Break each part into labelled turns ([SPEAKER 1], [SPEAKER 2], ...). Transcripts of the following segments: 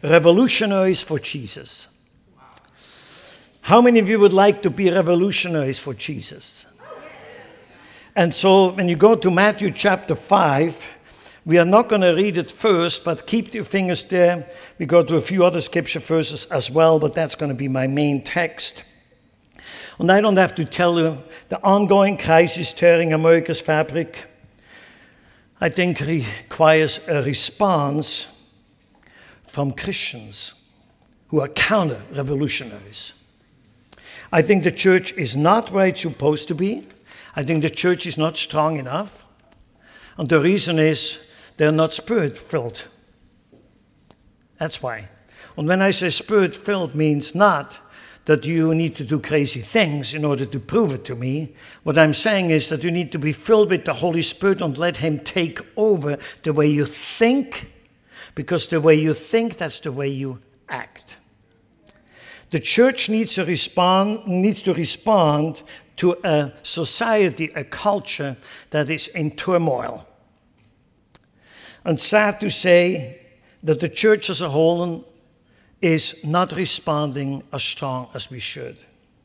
[SPEAKER 1] Revolutionaries for Jesus. How many of you would like to be revolutionaries for Jesus? And so when you go to Matthew chapter 5, we are not going to read it first, but keep your fingers there. We go to a few other scripture verses as well, but that's going to be my main text. And I don't have to tell you, the ongoing crisis tearing America's fabric, I think requires a response from Christians who are counter-revolutionaries. I think the church is not where it's supposed to be. I think the church is not strong enough. And the reason is they're not spirit-filled. That's why. And when I say spirit-filled means not that you need to do crazy things in order to prove it to me. What I'm saying is that you need to be filled with the Holy Spirit and let Him take over the way you think, because the way you think, that's the way you act. The church needs to respond to a society, a culture that is in turmoil. And sad to say that the church as a whole is not responding as strong as we should.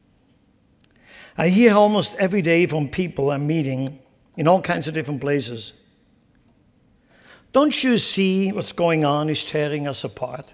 [SPEAKER 1] I hear almost every day from people I'm meeting in all kinds of different places. Don't you see what's going on is tearing us apart?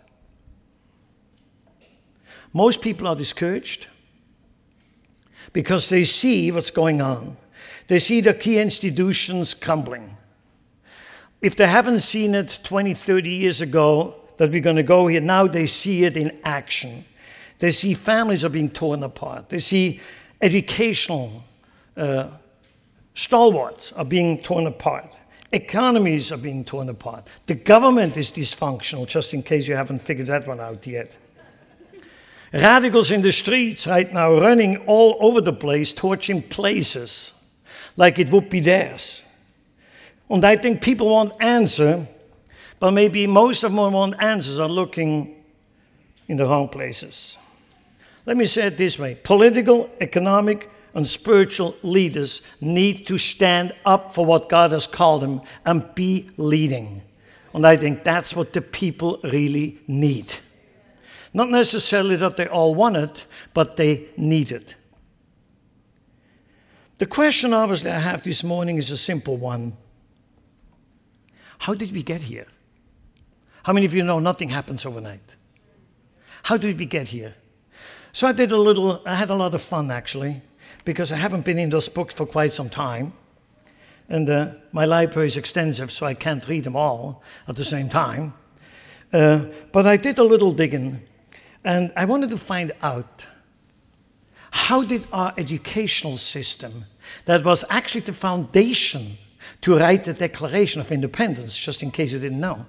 [SPEAKER 1] Most people are discouraged because they see what's going on. They see the key institutions crumbling. If they haven't seen it 20, 30 years ago, that we're going to go here, now they see it in action. They see families are being torn apart. They see educational stalwarts are being torn apart. Economies are being torn apart. The government is dysfunctional, just in case you haven't figured that one out yet. Radicals in the streets right now running all over the place, torching places like it would be theirs. And I think people want answer, but maybe most of them who want answers are looking in the wrong places. Let me say it this way. Political, economic, and spiritual leaders need to stand up for what God has called them and be leading. And I think that's what the people really need. Not necessarily that they all want it, but they need it. The question obviously I have this morning is a simple one. How did we get here? How many of you know nothing happens overnight? How did we get here? So I had a lot of fun actually, because I haven't been in those books for quite some time. And my library is extensive, so I can't read them all at the same time. But I did a little digging, and I wanted to find out, how did our educational system, that was actually the foundation to write the Declaration of Independence, just in case you didn't know.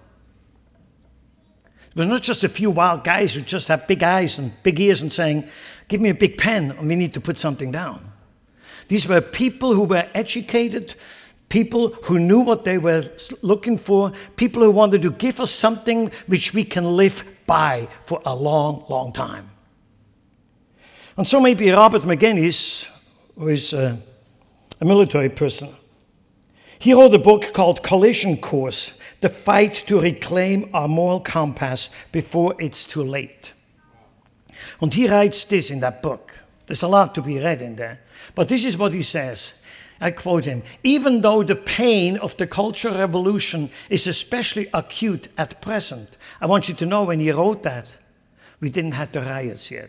[SPEAKER 1] It was not just a few wild guys who just had big eyes and big ears and saying, give me a big pen and we need to put something down. These were people who were educated, people who knew what they were looking for, people who wanted to give us something which we can live by for a long, long time. And so maybe Robert McGinnis, who is a military person, he wrote a book called Collision Course, The Fight to Reclaim Our Moral Compass Before It's Too Late. And he writes this in that book. There's a lot to be read in there. But this is what he says. I quote him, even though the pain of the Cultural Revolution is especially acute at present. I want you to know when he wrote that, we didn't have the riots yet.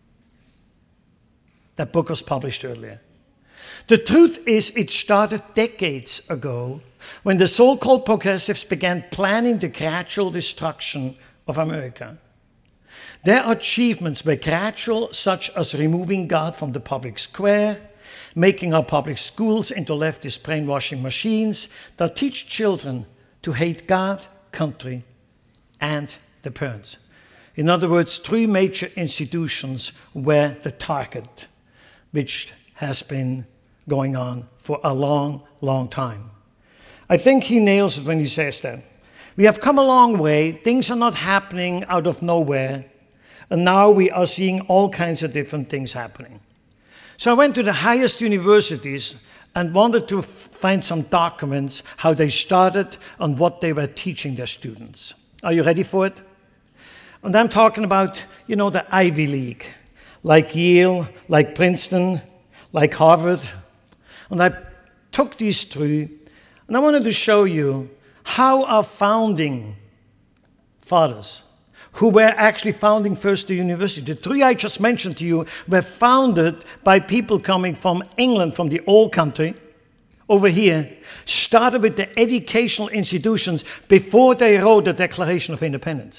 [SPEAKER 1] That book was published earlier. The truth is, it started decades ago when the so-called progressives began planning the gradual destruction of America. Their achievements were gradual, such as removing God from the public square, making our public schools into leftist brainwashing machines that teach children to hate God, country, and the parents. In other words, 3 major institutions were the target, which has been going on for a long, long time. I think he nails it when he says that. We have come a long way. Things are not happening out of nowhere. And now we are seeing all kinds of different things happening. So I went to the highest universities and wanted to find some documents, how they started and what they were teaching their students. Are you ready for it? And I'm talking about, the Ivy League, like Yale, like Princeton, like Harvard. And I took these through, and I wanted to show you how our founding fathers, who were actually founding first the university, the three I just mentioned to you were founded by people coming from England, from the old country, over here, started with the educational institutions before they wrote the Declaration of Independence.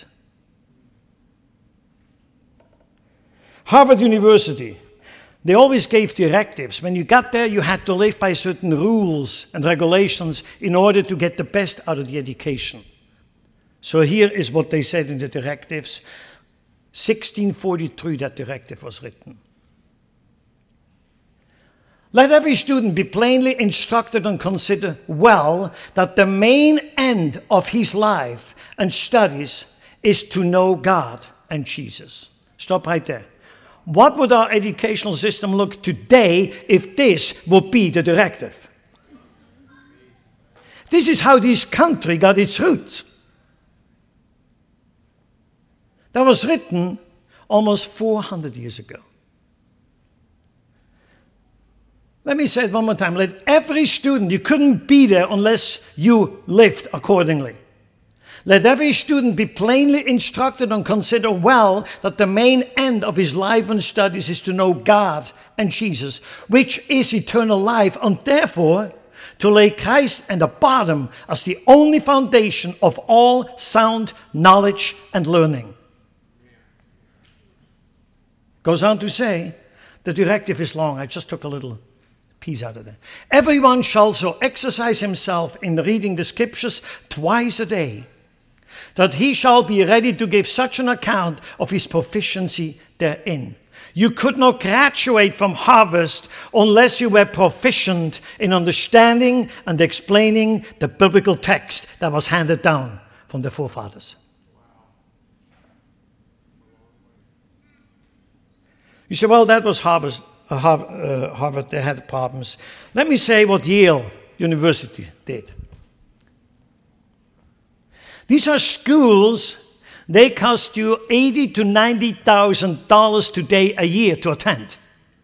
[SPEAKER 1] Harvard University, they always gave directives. When you got there, you had to live by certain rules and regulations in order to get the best out of the education. So here is what they said in the directives. 1643, that directive was written. Let every student be plainly instructed and consider well that the main end of his life and studies is to know God and Jesus. Stop right there. What would our educational system look today if this would be the directive? This is how this country got its roots. That was written almost 400 years ago. Let me say it one more time. Let every student, you couldn't be there unless you lived accordingly. Let every student be plainly instructed and consider well that the main end of his life and studies is to know God and Jesus, which is eternal life, and therefore to lay Christ and the bottom as the only foundation of all sound knowledge and learning. Goes on to say, the directive is long. I just took a little piece out of there. Everyone shall so exercise himself in reading the scriptures twice a day, that he shall be ready to give such an account of his proficiency therein. You could not graduate from Harvard unless you were proficient in understanding and explaining the biblical text that was handed down from the forefathers. You say, well, that was Harvard. Harvard, they had problems. Let me say what Yale University did. These are schools, they cost you $80,000 to $90,000 today a year to attend.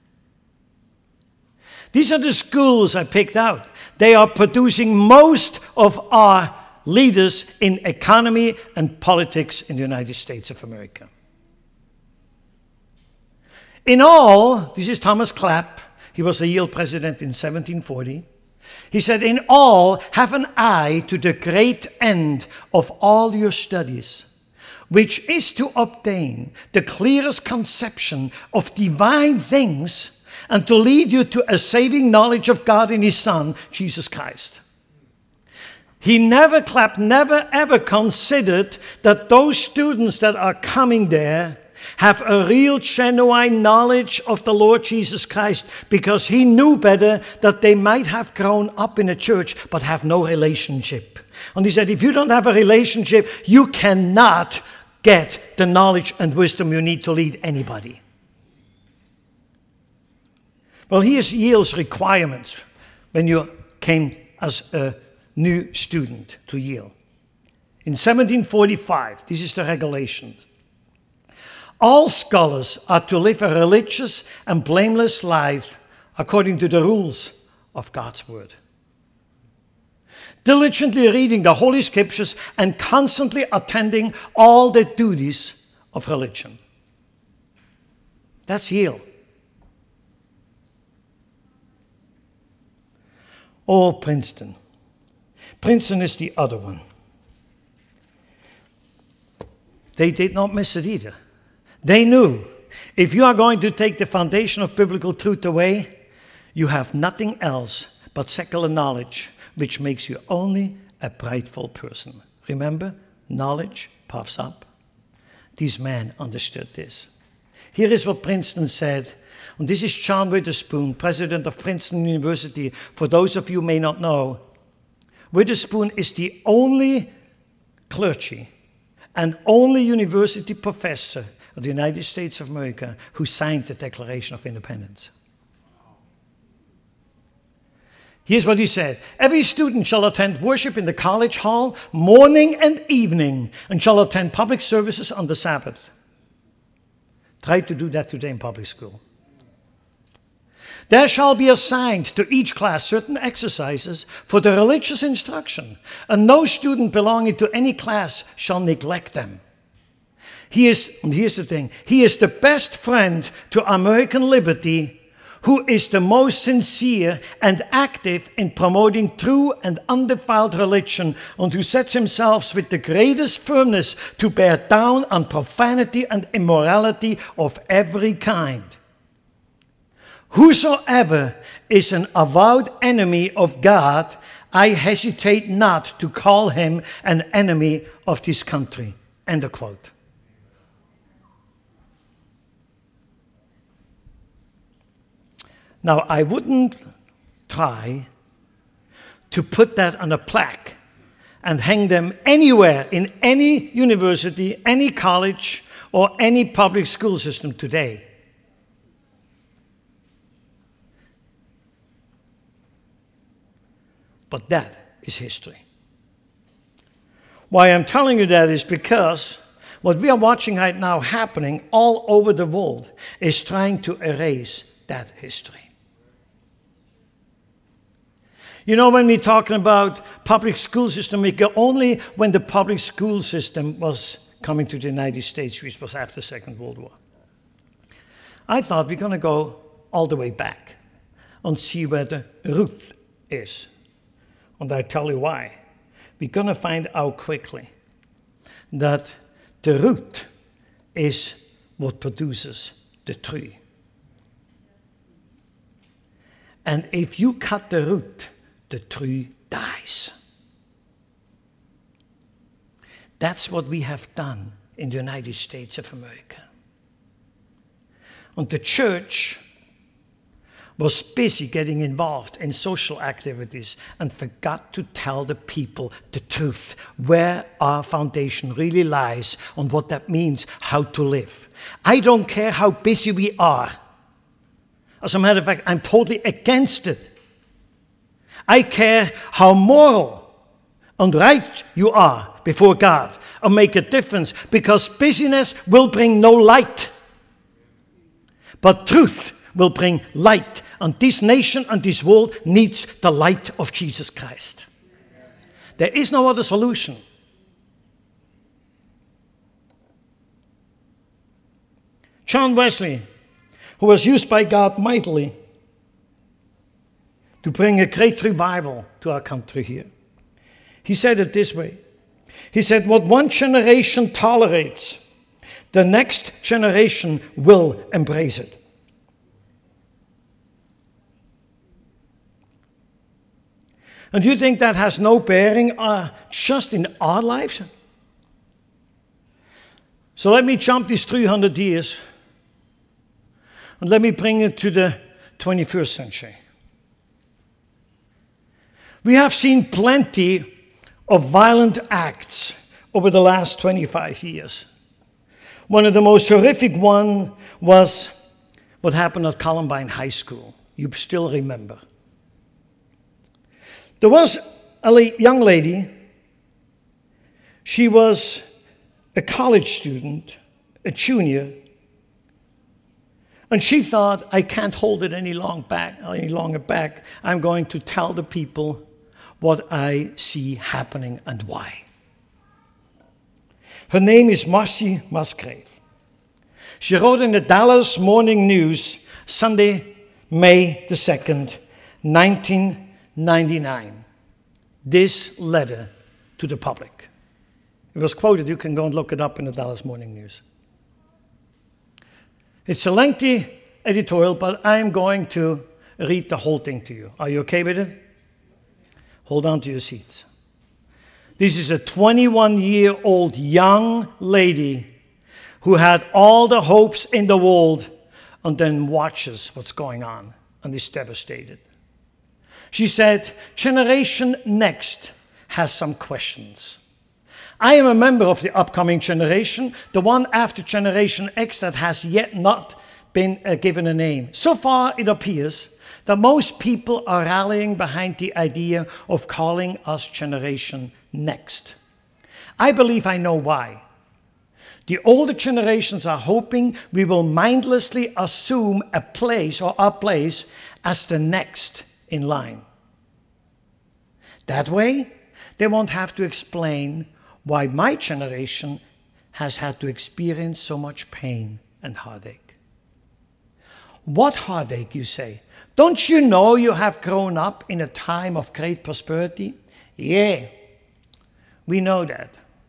[SPEAKER 1] These are the schools I picked out. They are producing most of our leaders in economy and politics in the United States of America. In all, this is Thomas Clapp, he was a Yale president in 1740. He said, in all, have an eye to the great end of all your studies, which is to obtain the clearest conception of divine things and to lead you to a saving knowledge of God and His Son, Jesus Christ. Clapp never ever considered that those students that are coming there have a real, genuine knowledge of the Lord Jesus Christ, because he knew better that they might have grown up in a church but have no relationship. And he said, if you don't have a relationship, you cannot get the knowledge and wisdom you need to lead anybody. Well, here's Yale's requirements when you came as a new student to Yale. In 1745, this is the regulations. All scholars are to live a religious and blameless life according to the rules of God's Word. Diligently reading the Holy Scriptures and constantly attending all the duties of religion. That's Yale. Or Princeton. Princeton is the other one. They did not miss it either. They knew if you are going to take the foundation of biblical truth away, you have nothing else but secular knowledge, which makes you only a prideful person. Remember, knowledge puffs up. These men understood this. Here is what Princeton said, and this is John Witherspoon, president of Princeton University. For those of you who may not know, Witherspoon is the only clergy and only university professor of the United States of America who signed the Declaration of Independence. Here's what he said. Every student shall attend worship in the college hall morning and evening and shall attend public services on the Sabbath. Try to do that today in public school. There shall be assigned to each class certain exercises for the religious instruction, and no student belonging to any class shall neglect them. Here's the thing. He is the best friend to American liberty, who is the most sincere and active in promoting true and undefiled religion, and who sets himself with the greatest firmness to bear down on profanity and immorality of every kind. Whosoever is an avowed enemy of God, I hesitate not to call him an enemy of this country. End of quote. Now, I wouldn't try to put that on a plaque and hang them anywhere in any university, any college, or any public school system today. But that is history. Why I'm telling you that is because what we are watching right now happening all over the world is trying to erase that history. You know, when we're talking about public school system, we go only when the public school system was coming to the United States, which was after the Second World War. I thought we're going to go all the way back and see where the root is. And I tell you why. We're going to find out quickly that the root is what produces the tree. And if you cut the root, the tree dies. That's what we have done in the United States of America. And the church was busy getting involved in social activities and forgot to tell the people the truth, where our foundation really lies, and what that means, how to live. I don't care how busy we are. As a matter of fact, I'm totally against it. I care how moral and right you are before God and make a difference, because busyness will bring no light. But truth will bring light, and this nation and this world needs the light of Jesus Christ. There is no other solution. John Wesley, who was used by God mightily to bring a great revival to our country here, he said it this way. He said, what one generation tolerates, the next generation will embrace it. And do you think that has no bearing just in our lives? So let me jump these 300 years and let me bring it to the 21st century. We have seen plenty of violent acts over the last 25 years. One of the most horrific ones was what happened at Columbine High School. You still remember. There was a young lady. She was a college student, a junior, and she thought, I can't hold it any longer back. I'm going to tell the people what I see happening and why. Her name is Marcy Musgrave. She wrote in the Dallas Morning News, Sunday, May the 2nd, 1999, this letter to the public. It was quoted. You can go and look it up in the Dallas Morning News. It's a lengthy editorial, but I'm going to read the whole thing to you. Are you okay with it? Hold on to your seats. This is a 21-year-old young lady who had all the hopes in the world and then watches what's going on and is devastated. She said, Generation Next has some questions. I am a member of the upcoming generation, the one after Generation X that has yet not been given a name. So far, it appears that most people are rallying behind the idea of calling us Generation Next. I believe I know why. The older generations are hoping we will mindlessly assume a place or our place as the next in line. That way, they won't have to explain why my generation has had to experience so much pain and heartache. What heartache, you say? Don't you know you have grown up in a time of great prosperity? Yeah, we know that.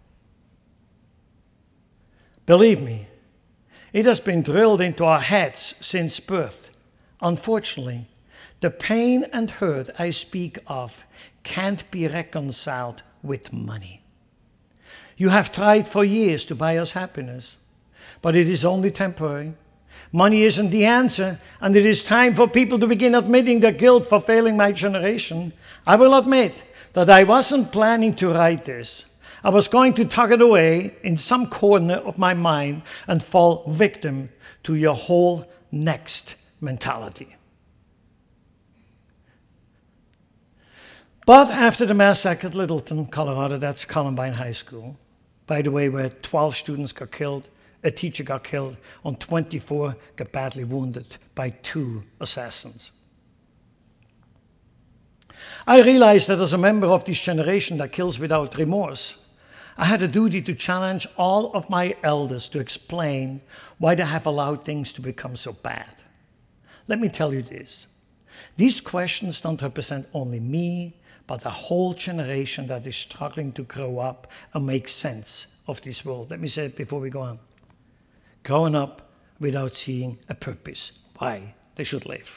[SPEAKER 1] Believe me, it has been drilled into our heads since birth. Unfortunately, the pain and hurt I speak of can't be reconciled with money. You have tried for years to buy us happiness, but it is only temporary. Money isn't the answer, and it is time for people to begin admitting their guilt for failing my generation. I will admit that I wasn't planning to write this. I was going to tuck it away in some corner of my mind and fall victim to your whole next mentality. But after the massacre at Littleton, Colorado, that's Columbine High School, by the way, where 12 students got killed, a teacher got killed, and 24 got badly wounded by 2 assassins. I realized that as a member of this generation that kills without remorse, I had a duty to challenge all of my elders to explain why they have allowed things to become so bad. Let me tell you this. These questions don't represent only me, but a whole generation that is struggling to grow up and make sense of this world. Let me say it before we go on. Growing up without seeing a purpose, why they should live.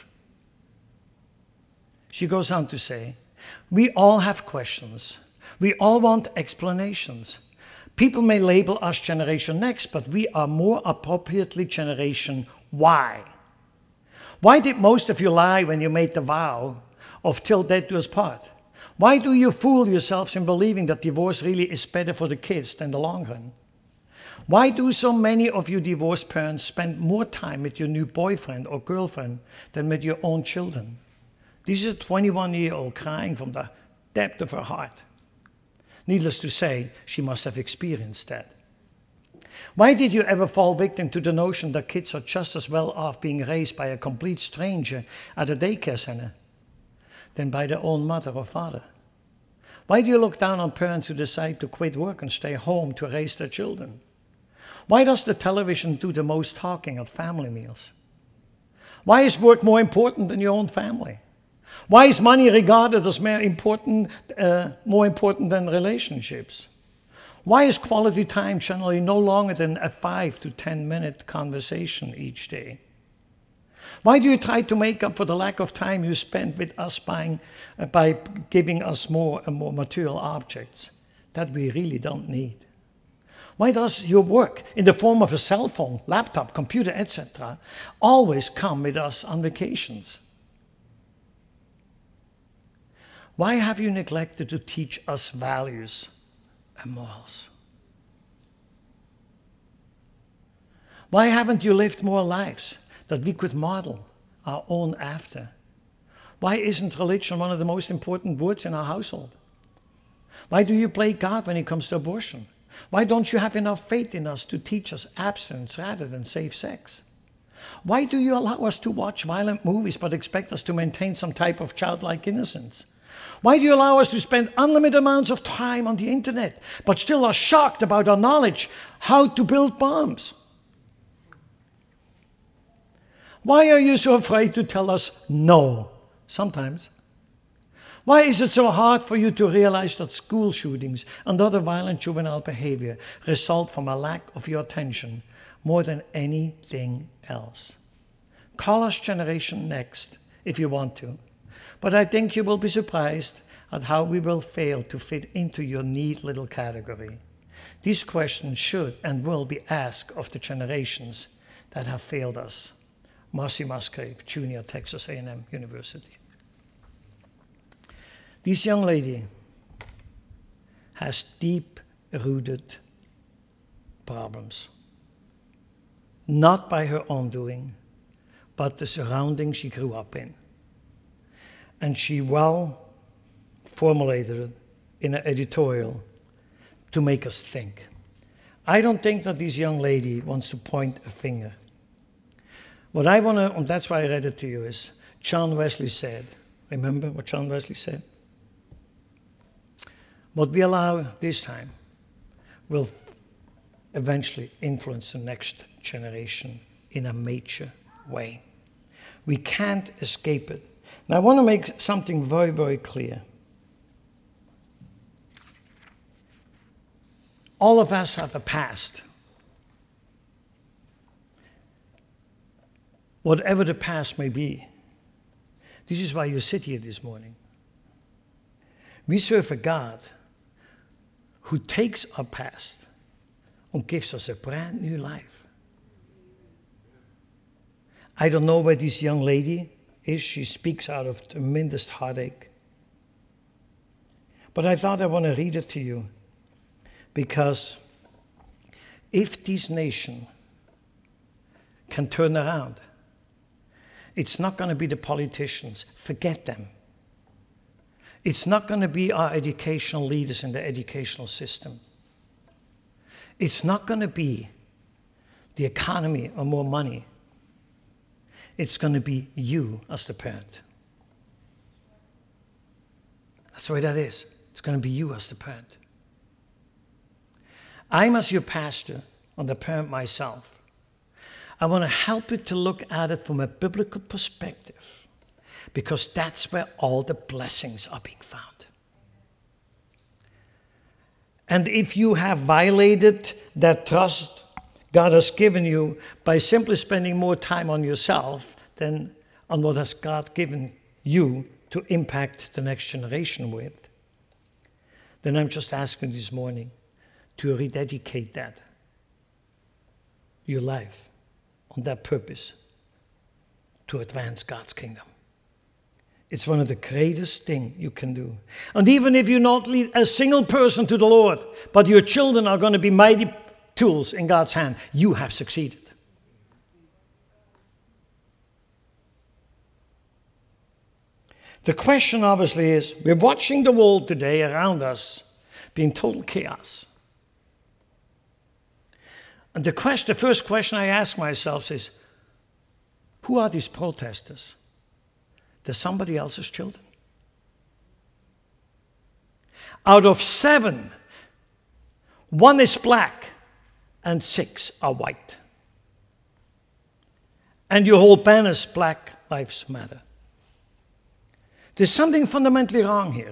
[SPEAKER 1] She goes on to say, we all have questions. We all want explanations. People may label us Generation Next, but we are more appropriately Generation Y. Why did most of you lie when you made the vow of till death do us part? Why do you fool yourselves in believing that divorce really is better for the kids than the long run? Why do so many of you divorced parents spend more time with your new boyfriend or girlfriend than with your own children? This is a 21-year-old crying from the depth of her heart. Needless to say, she must have experienced that. Why did you ever fall victim to the notion that kids are just as well off being raised by a complete stranger at a daycare center than by their own mother or father? Why do you look down on parents who decide to quit work and stay home to raise their children? Why does the television do the most talking at family meals? Why is work more important than your own family? Why is money regarded as more important than relationships? Why is quality time generally no longer than a 5 to 10 minute conversation each day? Why do you try to make up for the lack of time you spend with us by giving us more and more material objects that we really don't need? Why does your work in the form of a cell phone, laptop, computer, etc. always come with us on vacations? Why have you neglected to teach us values and morals? Why haven't you lived more lives that we could model our own after? Why isn't religion one of the most important words in our household? Why do you play God when it comes to abortion? Why don't you have enough faith in us to teach us abstinence rather than safe sex? Why do you allow us to watch violent movies but expect us to maintain some type of childlike innocence? Why do you allow us to spend unlimited amounts of time on the internet, but still are shocked about our knowledge how to build bombs? Why are you so afraid to tell us no sometimes? Why is it so hard for you to realize that school shootings and other violent juvenile behavior result from a lack of your attention more than anything else? Call us Generation Next if you want to. But I think you will be surprised at how we will fail to fit into your neat little category. These questions should and will be asked of the generations that have failed us. Marcy Musgrave, Junior, Texas A&M University. This young lady has deep-rooted problems, not by her own doing, but the surroundings she grew up in. And she well formulated it in an editorial to make us think. I don't think that this young lady wants to point a finger. What I want to, and that's why I read it to you, is John Wesley said. Remember what John Wesley said? What we allow this time will eventually influence the next generation in a major way. We can't escape it. Now, I want to make something very, very clear. All of us have a past. Whatever the past may be. This is why you sit here this morning. We serve a God who takes our past and gives us a brand new life. I don't know where this young lady is. She speaks out of tremendous heartache. But I thought I want to read it to you. Because if this nation can turn around, it's not going to be the politicians. Forget them. It's not going to be our educational leaders in the educational system. It's not going to be the economy or more money. It's going to be you as the parent. That's the way that is. It's going to be you as the parent. I'm, as your pastor, and the parent myself, I want to help you to look at it from a biblical perspective, because that's where all the blessings are being found. And if you have violated that trust God has given you by simply spending more time on yourself than on what has God given you to impact the next generation with, then I'm just asking this morning to rededicate that, your life, on that purpose, to advance God's kingdom. It's one of the greatest things you can do. And even if you not lead a single person to the Lord, but your children are going to be mighty tools in God's hand, you have succeeded. The question obviously is, we're watching the world today around us being total chaos. And the first question I ask myself is, who are these protesters? They're somebody else's children. Out of 7, 1 is black and 6 are white. And your whole banner is Black Lives Matter. There's something fundamentally wrong here.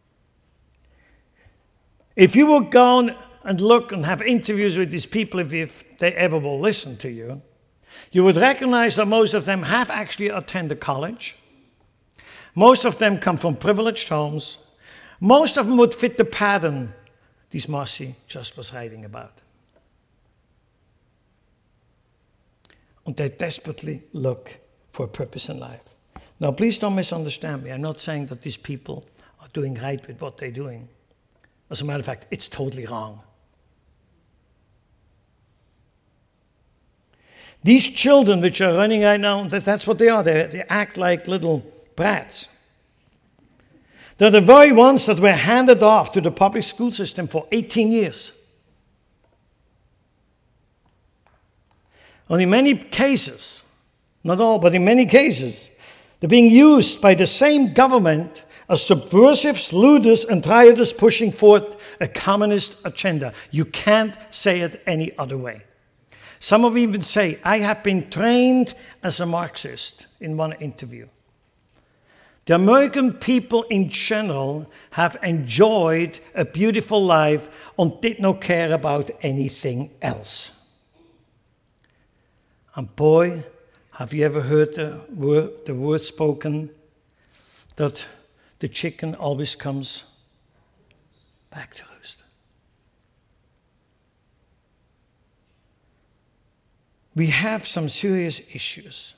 [SPEAKER 1] If you will go and look and have interviews with these people, if they ever will listen to you, you would recognize that most of them have actually attended college. Most of them come from privileged homes. Most of them would fit the pattern this Marcy just was writing about. And they desperately look for a purpose in life. Now, please don't misunderstand me. I'm not saying that these people are doing right with what they're doing. As a matter of fact, it's totally wrong. These children which are running right now, that's what they are. They act like little brats. They're the very ones that were handed off to the public school system for 18 years. And in many cases, not all, but in many cases, they're being used by the same government as subversives, looters, and rioters pushing forth a communist agenda. You can't say it any other way. Some of you even say, I have been trained as a Marxist in one interview. The American people in general have enjoyed a beautiful life and did not care about anything else. And boy, have you ever heard the word spoken that the chicken always comes back to roost? We have some serious issues.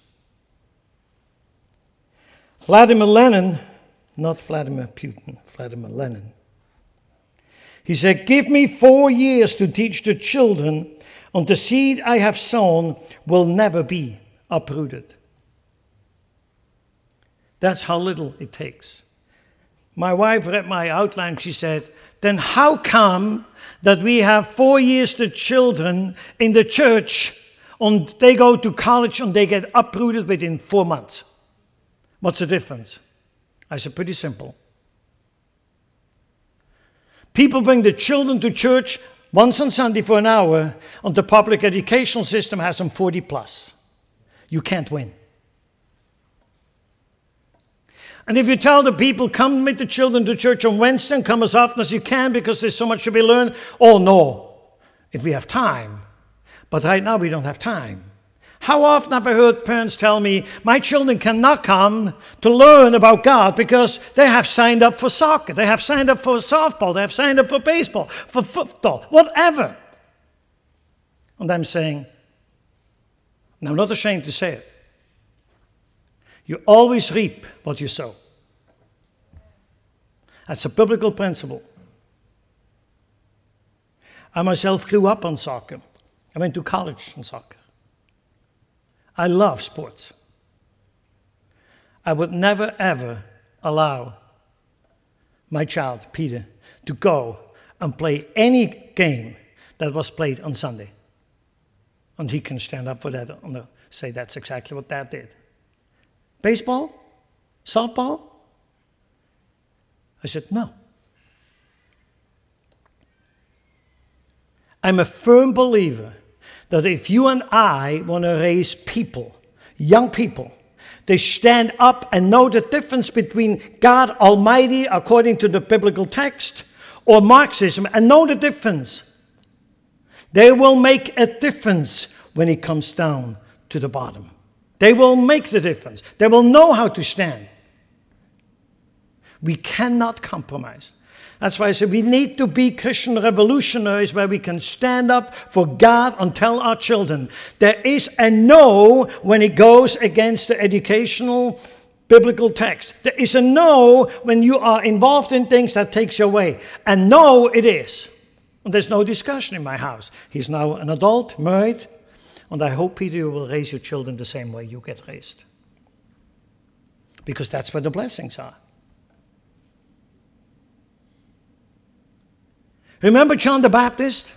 [SPEAKER 1] Vladimir Lenin, not Vladimir Putin, Vladimir Lenin. He said, give me 4 years to teach the children, and the seed I have sown will never be uprooted. That's how little it takes. My wife read my outline. She said, then how come that we have 4 years the children in the church and they go to college and they get uprooted within 4 months? What's the difference? I said, pretty simple. People bring the children to church once on Sunday for an hour, and the public educational system has them 40 plus. You can't win. And if you tell the people, come with the children to church on Wednesday and come as often as you can because there's so much to be learned, oh no, if we have time. But right now we don't have time. How often have I heard parents tell me, my children cannot come to learn about God because they have signed up for soccer, they have signed up for softball, they have signed up for baseball, for football, whatever. And I'm saying, and I'm not ashamed to say it, you always reap what you sow. That's a biblical principle. I myself grew up on soccer. I went to college on soccer. I love sports. I would never, ever allow my child, Peter, to go and play any game that was played on Sunday. And he can stand up for that and say that's exactly what Dad did. Baseball? Softball? I said, no. I'm a firm believer that if you and I want to raise people, young people, they stand up and know the difference between God Almighty according to the biblical text or Marxism and know the difference. They will make a difference when it comes down to the bottom. They will make the difference. They will know how to stand. We cannot compromise. That's why I say we need to be Christian revolutionaries where we can stand up for God and tell our children there is a no when it goes against the educational biblical text. There is a no when you are involved in things that takes you away. And no, it is. And there's no discussion in my house. He's now an adult, married. And I hope, Peter, you will raise your children the same way you get raised. Because that's where the blessings are. Remember John the Baptist?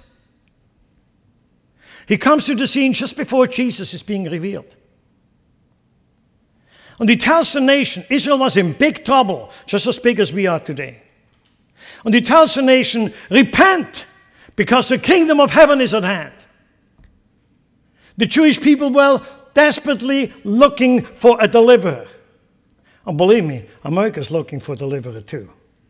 [SPEAKER 1] He comes to the scene just before Jesus is being revealed. And he tells the nation, Israel was in big trouble, just as big as we are today. And he tells the nation, repent, because the kingdom of heaven is at hand. The Jewish people were desperately looking for a deliverer. And believe me, America's looking for a deliverer too.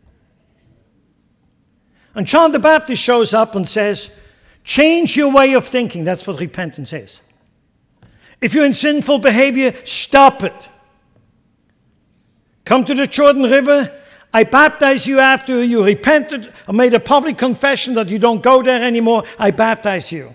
[SPEAKER 1] And John the Baptist shows up and says, change your way of thinking. That's what repentance is. If you're in sinful behavior, stop it. Come to the Jordan River. I baptize you after you repented and made a public confession that you don't go there anymore. I baptize you.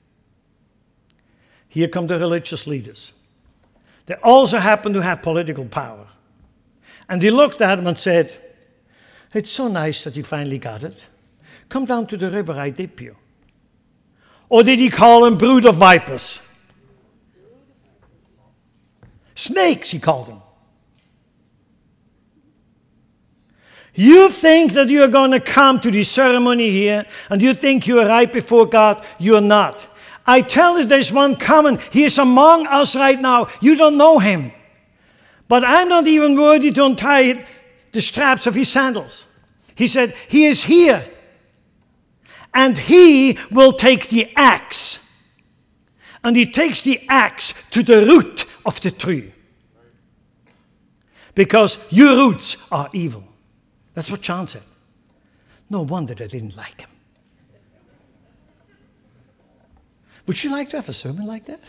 [SPEAKER 1] Here come the religious leaders. They also happen to have political power. And they looked at him and said, it's so nice that you finally got it. Come down to the river, I dip you. Or did he call them brood of vipers? Snakes, he called them. You think that you're going to come to the ceremony here and you think you are right before God. You're not. I tell you, there's one coming. He is among us right now. You don't know him. But I'm not even worthy to untie the straps of his sandals. He said, he is here. And he will take the axe. And he takes the axe to the root of the tree. Because your roots are evil. That's what John said. No wonder they didn't like him. Would you like to have a sermon like that?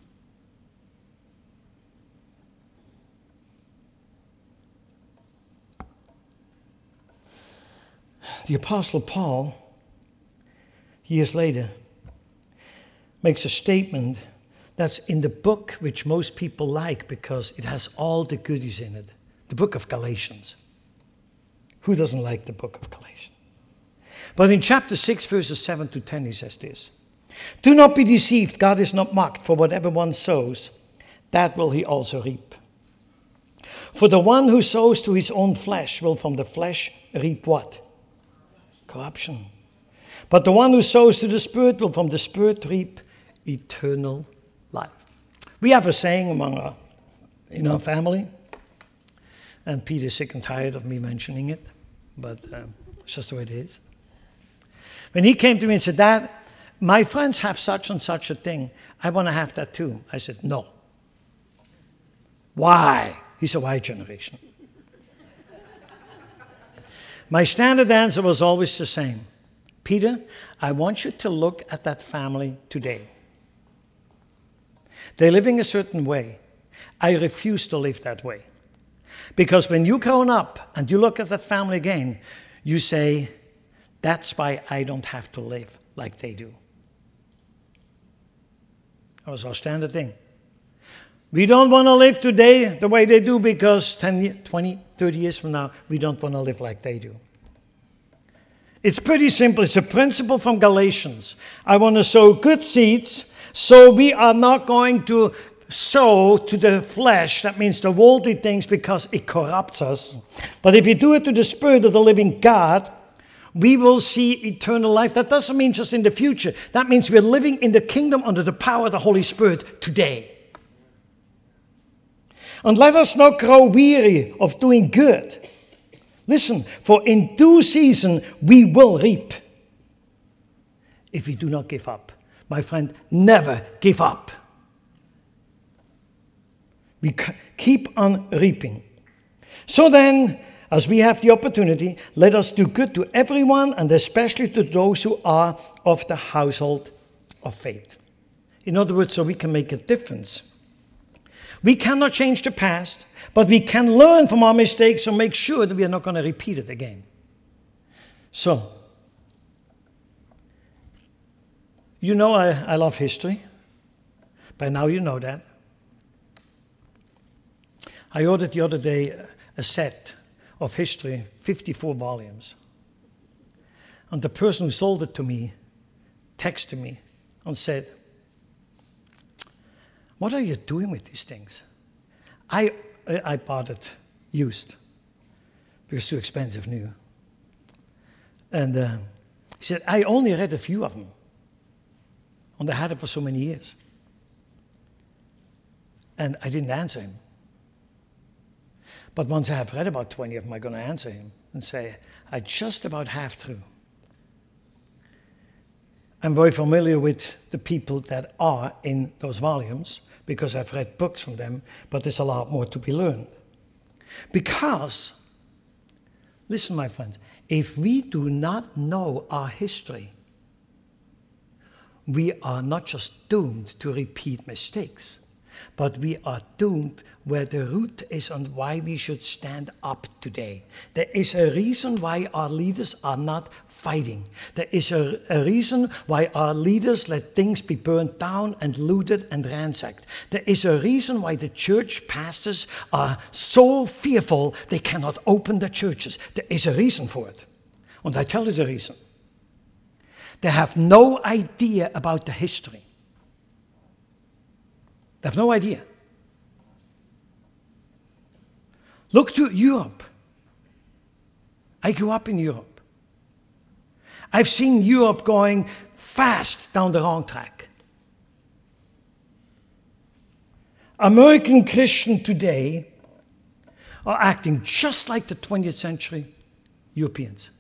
[SPEAKER 1] The Apostle Paul, years later, makes a statement that's in the book which most people like because it has all the goodies in it. The book of Galatians. Who doesn't like the book of Galatians? But in chapter 6, verses 7 to 10, he says this. Do not be deceived, God is not mocked, for whatever one sows, that will he also reap. For the one who sows to his own flesh will from the flesh reap what? Corruption. But the one who sows to the Spirit will from the Spirit reap eternal life. We have a saying in our family, and Peter's sick and tired of me mentioning it, but it's just the way it is. When he came to me and said, Dad, my friends have such and such a thing. I want to have that too. I said, no. Why? He's a Y generation. My standard answer was always the same. Peter, I want you to look at that family today. They're living a certain way. I refuse to live that way. Because when you grown up and you look at that family again, you say, that's why I don't have to live like they do. That was our standard thing. We don't want to live today the way they do because 10, 20, 30 years from now, we don't want to live like they do. It's pretty simple. It's a principle from Galatians. I want to sow good seeds, so we are not going to sow to the flesh. That means the worldly things, because it corrupts us. But if you do it to the Spirit of the living God, we will see eternal life. That doesn't mean just in the future. That means we're living in the kingdom under the power of the Holy Spirit today. And let us not grow weary of doing good. Listen, for in due season we will reap if we do not give up. My friend, never give up. We keep on reaping. So then, as we have the opportunity, let us do good to everyone, and especially to those who are of the household of faith. In other words, so we can make a difference. We cannot change the past, but we can learn from our mistakes and make sure that we are not going to repeat it again. So, you know I love history. By now you know that. I ordered the other day a set of history, 54 volumes. And the person who sold it to me texted me and said, what are you doing with these things? I bought it used because it's too expensive new. And he said, I only read a few of them. And I had it for so many years. And I didn't answer him. But once I have read about 20 of them, I'm going to answer him and say, I just about half through. I'm very familiar with the people that are in those volumes because I've read books from them, but there's a lot more to be learned. Because, listen, my friends, if we do not know our history, we are not just doomed to repeat mistakes, but we are doomed where the root is on why we should stand up today. There is a reason why our leaders are not fighting. There is a reason why our leaders let things be burned down and looted and ransacked. There is a reason why the church pastors are so fearful they cannot open the churches. There is a reason for it. And I tell you the reason. They have no idea about the history. They have no idea. Look to Europe. I grew up in Europe. I've seen Europe going fast down the wrong track. American Christians today are acting just like the 20th century Europeans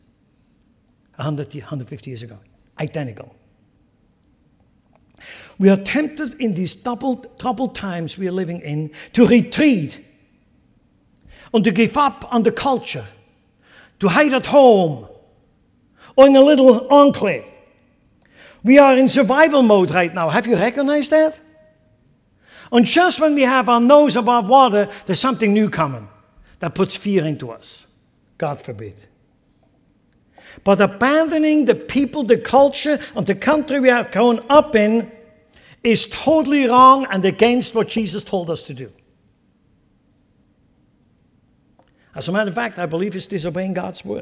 [SPEAKER 1] 150 years ago. Identical. We are tempted in these troubled times we are living in to retreat and to give up on the culture, to hide at home or in a little enclave. We are in survival mode right now. Have you recognized that? And just when we have our nose above water, there's something new coming that puts fear into us. God forbid. But abandoning the people, the culture, and the country we are grown up in is totally wrong and against what Jesus told us to do. As a matter of fact, I believe it's disobeying God's word.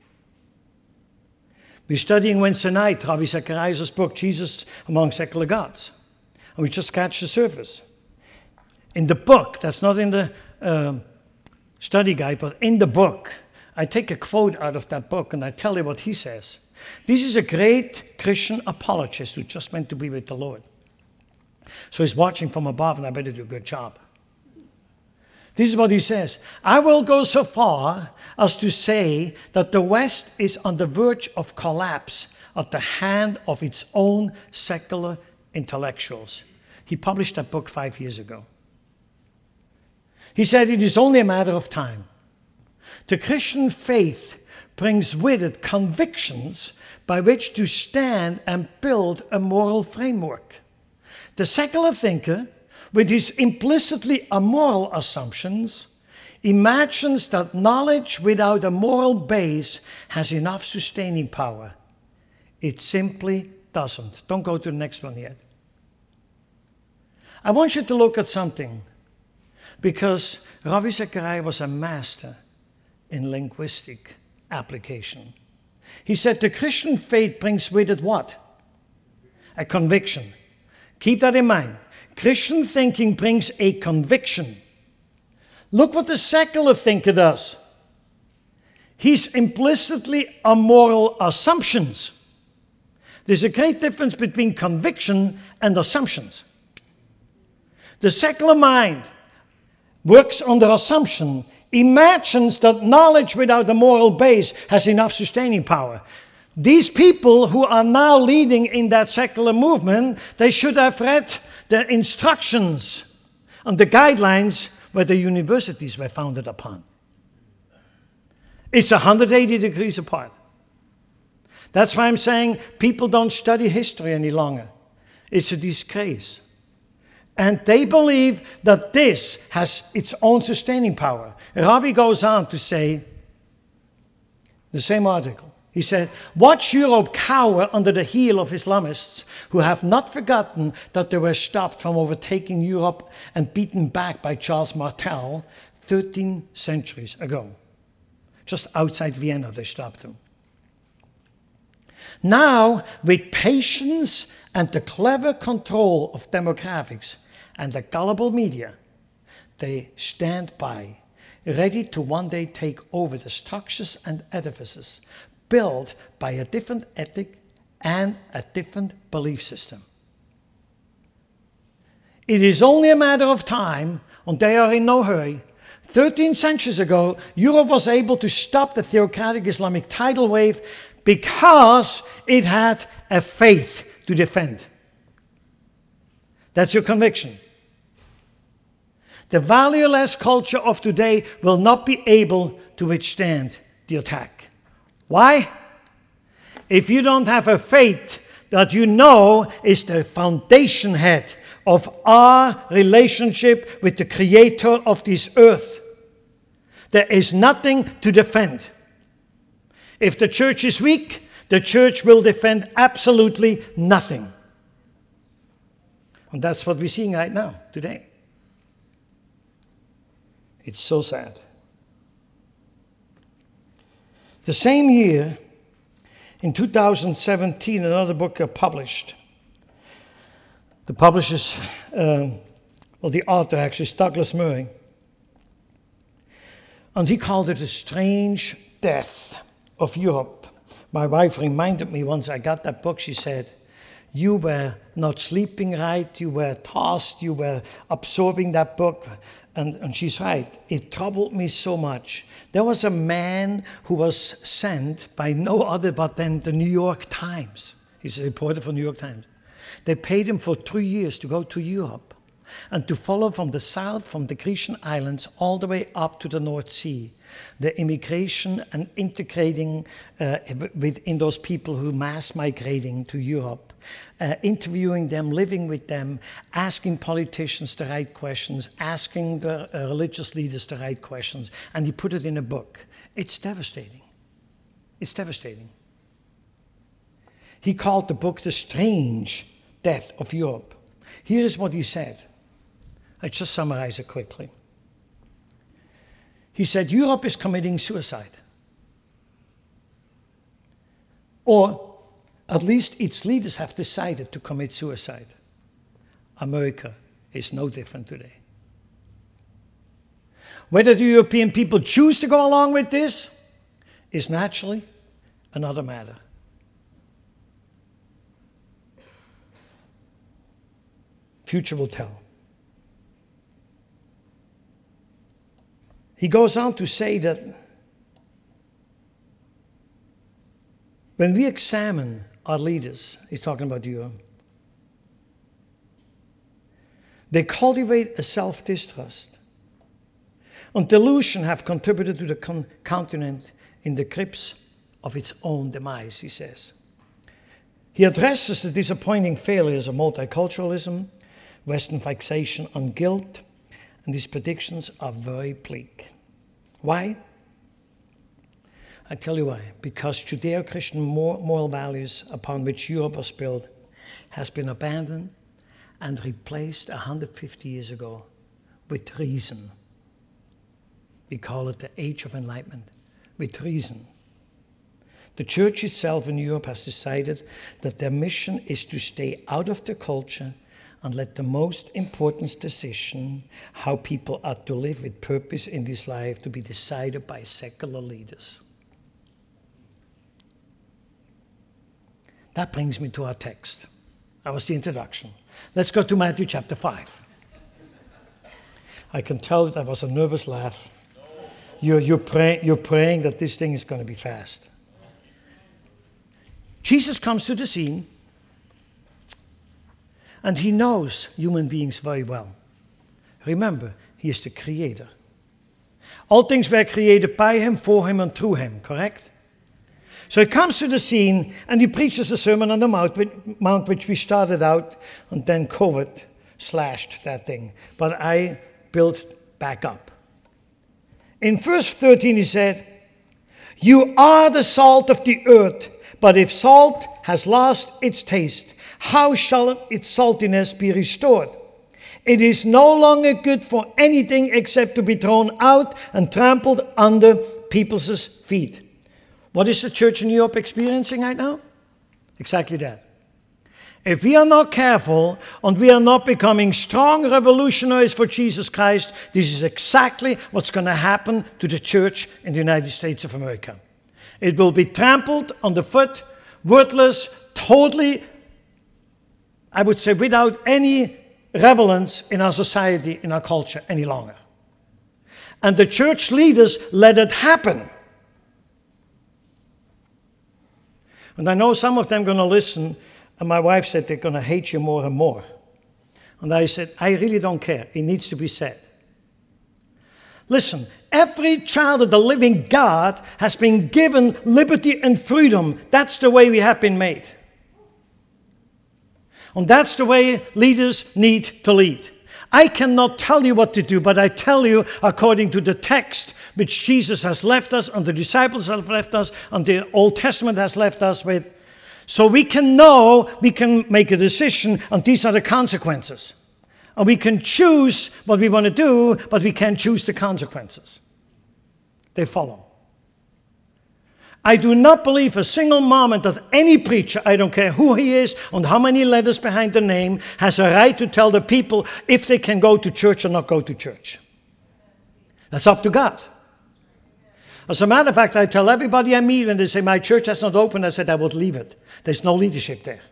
[SPEAKER 1] We're studying Wednesday night, Ravi Zacharias' book, Jesus Among Secular Gods. And we just scratched the surface. In the book, that's not in the study guide, but in the book, I take a quote out of that book and I tell you what he says. This is a great Christian apologist who just went to be with the Lord. So he's watching from above, and I better do a good job. This is what he says. I will go so far as to say that the West is on the verge of collapse at the hand of its own secular intellectuals. He published that book 5 years ago. He said it is only a matter of time. The Christian faith brings with it convictions by which to stand and build a moral framework. The secular thinker, with his implicitly immoral assumptions, imagines that knowledge without a moral base has enough sustaining power. It simply doesn't. Don't go to the next one yet. I want you to look at something, because Ravi Zachariah was a master in linguistic application. He said the Christian faith brings with it what? A conviction. Keep that in mind. Christian thinking brings a conviction. Look what the secular thinker does. He's implicitly immoral assumptions. There's a great difference between conviction and assumptions. The secular mind works on the assumption, imagines that knowledge without a moral base has enough sustaining power. These people who are now leading in that secular movement, they should have read the instructions and the guidelines where the universities were founded upon. It's 180 degrees apart. That's why I'm saying people don't study history any longer. It's a disgrace. And they believe that this has its own sustaining power. Ravi goes on to say, the same article, he said, watch Europe cower under the heel of Islamists who have not forgotten that they were stopped from overtaking Europe and beaten back by Charles Martel 13 centuries ago. Just outside Vienna, they stopped them. Now, with patience and the clever control of demographics and the gullible media, they stand by, ready to one day take over the structures and edifices built by a different ethic and a different belief system. It is only a matter of time, and they are in no hurry. 13 centuries ago, Europe was able to stop the theocratic Islamic tidal wave because it had a faith to defend. That's your conviction. The valueless culture of today will not be able to withstand the attack. Why? If you don't have a faith that you know is the foundation head of our relationship with the Creator of this earth, there is nothing to defend. If the church is weak, the church will defend absolutely nothing. And that's what we're seeing right now, today. It's so sad. The same year, in 2017, another book got published. The publisher's, the author actually is Douglas Murray. And he called it a strange death of Europe. My wife reminded me once I got that book, she said, you were not sleeping right, you were tossed, you were absorbing that book. And she's right, it troubled me so much. There was a man who was sent by no other but then the New York Times. He's a reporter for New York Times. They paid him for 3 years to go to Europe and to follow from the south, from the Grecian islands, all the way up to the North Sea, the immigration and integrating within those people who mass migrating to Europe, interviewing them, living with them, asking politicians the right questions, asking the religious leaders the right questions, and he put it in a book. It's devastating. It's devastating. He called the book The Strange Death of Europe. Here is what he said. I just summarize it quickly. He said, Europe is committing suicide. Or at least its leaders have decided to commit suicide. America is no different today. Whether the European people choose to go along with this is naturally another matter. Future will tell. He goes on to say that when we examine our leaders, he's talking about Europe, they cultivate a self-distrust and delusion have contributed to the continent in the grips of its own demise, he says. He addresses the disappointing failures of multiculturalism, Western fixation on guilt, and his predictions are very bleak. Why? I tell you why. Because Judeo-Christian moral values upon which Europe was built has been abandoned and replaced 150 years ago with reason. We call it the Age of Enlightenment, with reason. The church itself in Europe has decided that their mission is to stay out of the culture and let the most important decision, how people are to live with purpose in this life, to be decided by secular leaders. That brings me to our text. That was the introduction. Let's go to Matthew chapter 5. I can tell that was a nervous laugh. You're praying that this thing is going to be fast. Jesus comes to the scene, and he knows human beings very well. Remember, he is the creator. All things were created by him, for him, and through him, correct? So he comes to the scene, and he preaches the Sermon on the Mount, which we started out, and then COVID slashed that thing. But I built back up. In verse 13 he said, "You are the salt of the earth, but if salt has lost its taste, how shall its saltiness be restored? It is no longer good for anything except to be thrown out and trampled under people's feet." What is the church in Europe experiencing right now? Exactly that. If we are not careful and we are not becoming strong revolutionaries for Jesus Christ, this is exactly what's going to happen to the church in the United States of America. It will be trampled underfoot, worthless, totally, I would say, without any relevance in our society, in our culture any longer. And the church leaders let it happen. And I know some of them are going to listen, and my wife said they're going to hate you more and more. And I said, I really don't care. It needs to be said. Listen, every child of the living God has been given liberty and freedom. That's the way we have been made. And that's the way leaders need to lead. I cannot tell you what to do, but I tell you according to the text which Jesus has left us, and the disciples have left us, and the Old Testament has left us with. So we can know, we can make a decision, and these are the consequences. And we can choose what we want to do, but we can't choose the consequences. They follow. I do not believe a single moment that any preacher, I don't care who he is and how many letters behind the name, has a right to tell the people if they can go to church or not go to church. That's up to God. As a matter of fact, I tell everybody I meet when they say, my church has not opened, I said I would leave it. There's no leadership there.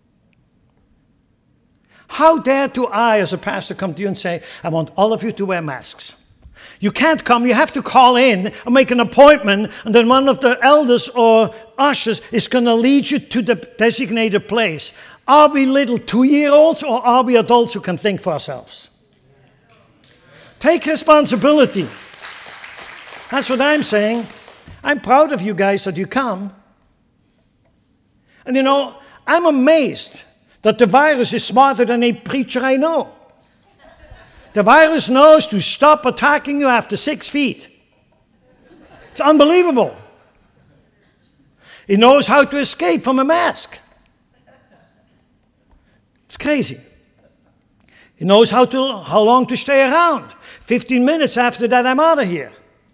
[SPEAKER 1] How dare to I, as a pastor, come to you and say, I want all of you to wear masks? You can't come, you have to call in and make an appointment, and then one of the elders or ushers is going to lead you to the designated place. Are we little 2-year-olds or are we adults who can think for ourselves? Take responsibility. That's what I'm saying. I'm proud of you guys that you come. And you know, I'm amazed that the virus is smarter than a preacher I know. The virus knows to stop attacking you after 6 feet. It's unbelievable. It knows how to escape from a mask. It's crazy. It knows how long to stay around. 15 minutes after that, I'm out of here.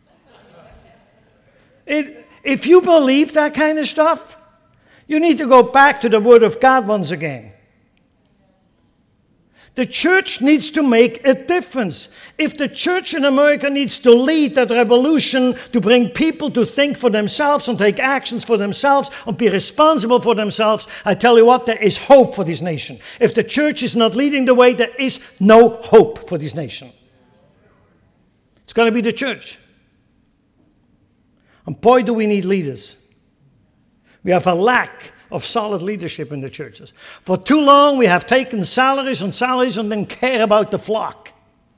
[SPEAKER 1] If you believe that kind of stuff, you need to go back to the Word of God once again. The church needs to make a difference. If the church in America needs to lead that revolution to bring people to think for themselves and take actions for themselves and be responsible for themselves, I tell you what, there is hope for this nation. If the church is not leading the way, there is no hope for this nation. It's going to be the church. And boy, do we need leaders. We have a lack of solid leadership in the churches. For too long, we have taken salaries and then care about the flock.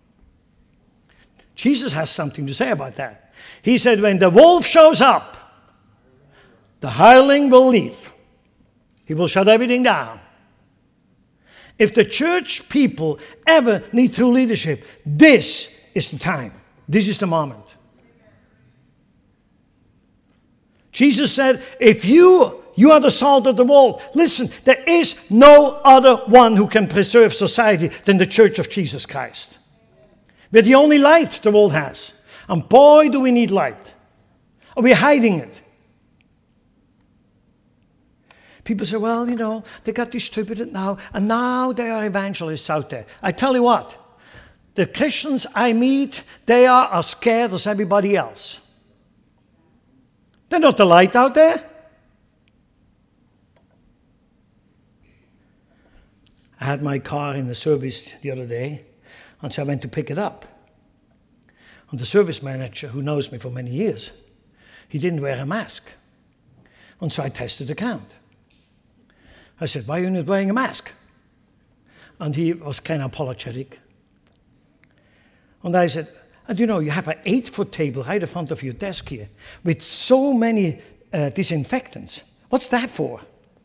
[SPEAKER 1] Jesus has something to say about that. He said, when the wolf shows up, the hireling will leave. He will shut everything down. If the church people ever need true leadership, this is the time. This is the moment. Jesus said, if you are the salt of the world. Listen, there is no other one who can preserve society than the Church of Jesus Christ. We're the only light the world has. And boy, do we need light. Are we hiding it? People say, well, they got distributed now, and now there are evangelists out there. I tell you what, the Christians I meet, they are as scared as everybody else. They're not the light out there. I had my car in the service the other day, and so I went to pick it up. And the service manager, who knows me for many years, he didn't wear a mask. And so I tested the count. I said, why are you not wearing a mask? And he was kind of apologetic. And I said, and you have an 8-foot table right in front of your desk here with so many disinfectants. What's that for?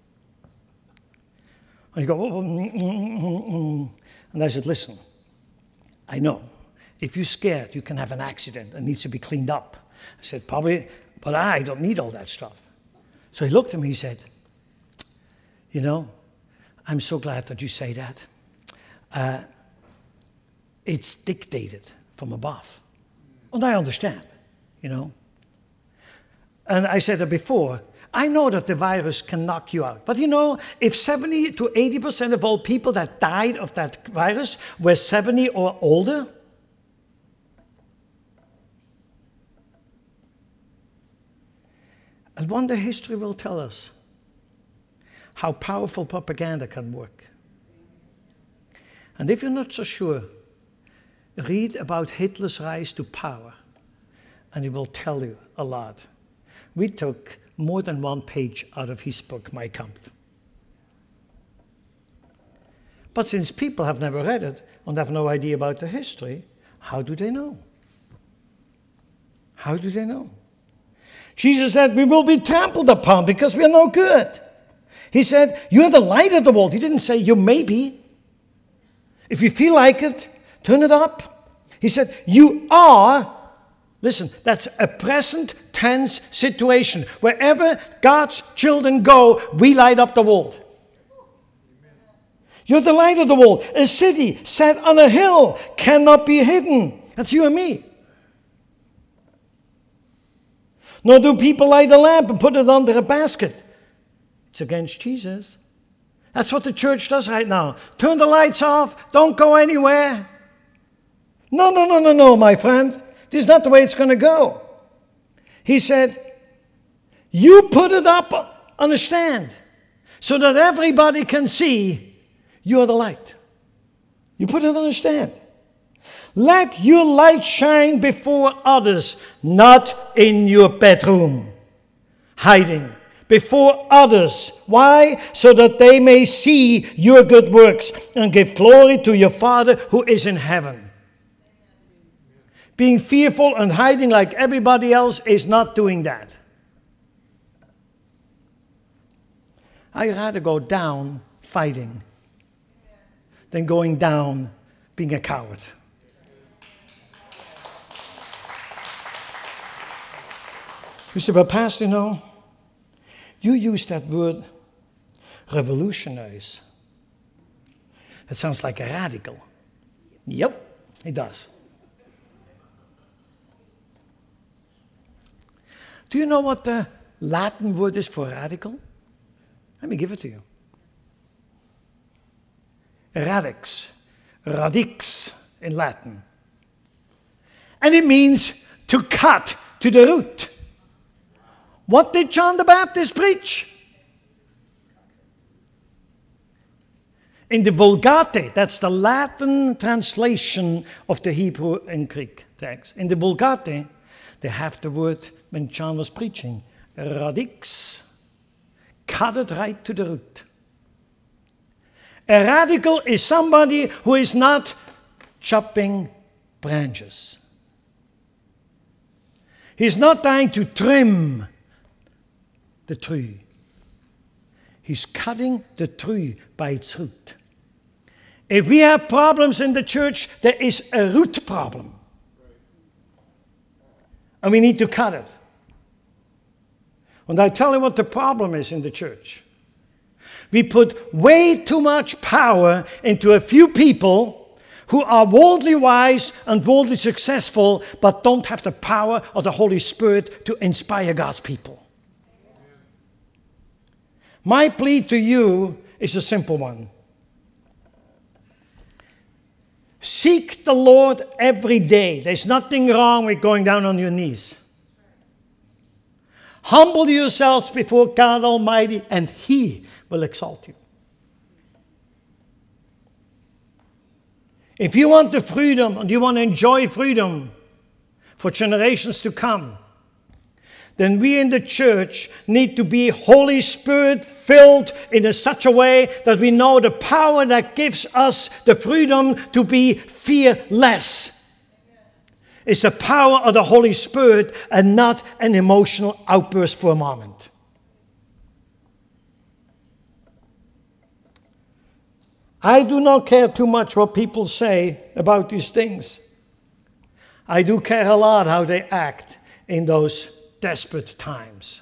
[SPEAKER 1] And you go, and I said, listen, I know, if you're scared, you can have an accident and needs to be cleaned up. I said, probably, but I don't need all that stuff. So he looked at me, he said, I'm so glad that you say that. It's dictated from above. And I understand, And I said that before, I know that the virus can knock you out. But if 70 to 80% of all people that died of that virus were 70 or older, and one day history will tell us how powerful propaganda can work. And if you're not so sure, read about Hitler's rise to power, and it will tell you a lot. We took more than one page out of his book, Mein Kampf. But since people have never read it and have no idea about the history, how do they know? How do they know? Jesus said, we will be trampled upon because we are no good. He said, you are the light of the world. He didn't say you may be. If you feel like it, turn it up. He said, you are. Listen, that's a present tense situation. Wherever God's children go, we light up the world. You're the light of the world. A city set on a hill cannot be hidden. That's you and me. Nor do people light a lamp and put it under a basket. It's against Jesus. That's what the church does right now. Turn the lights off. Don't go anywhere. No, my friend. This is not the way it's going to go. He said, you put it up on a stand so that everybody can see you're the light. You put it on a stand. Let your light shine before others, not in your bedroom, hiding before others. Why? So that they may see your good works and give glory to your Father who is in heaven. Being fearful and hiding like everybody else is not doing that. I'd rather go down fighting than going down being a coward. You say, but Pastor, you use that word revolutionize. That sounds like a radical. Yep, it does. Do you know what the Latin word is for radical? Let me give it to you. Radix, radix in Latin. And it means to cut to the root. What did John the Baptist preach? In the Vulgate, that's the Latin translation of the Hebrew and Greek text. In the Vulgate, they have the word, when John was preaching, radix, cut it right to the root. A radical is somebody who is not chopping branches. He's not trying to trim the tree. He's cutting the tree by its root. If we have problems in the church, there is a root problem. And we need to cut it. And I tell you what the problem is in the church. We put way too much power into a few people who are worldly wise and worldly successful, but don't have the power of the Holy Spirit to inspire God's people. My plea to you is a simple one. Seek the Lord every day. There's nothing wrong with going down on your knees. Humble yourselves before God Almighty, and He will exalt you. If you want the freedom and you want to enjoy freedom for generations to come, then we in the church need to be Holy Spirit filled in such a way that we know the power that gives us the freedom to be fearless. It's the power of the Holy Spirit and not an emotional outburst for a moment. I do not care too much what people say about these things. I do care a lot how they act in those desperate times.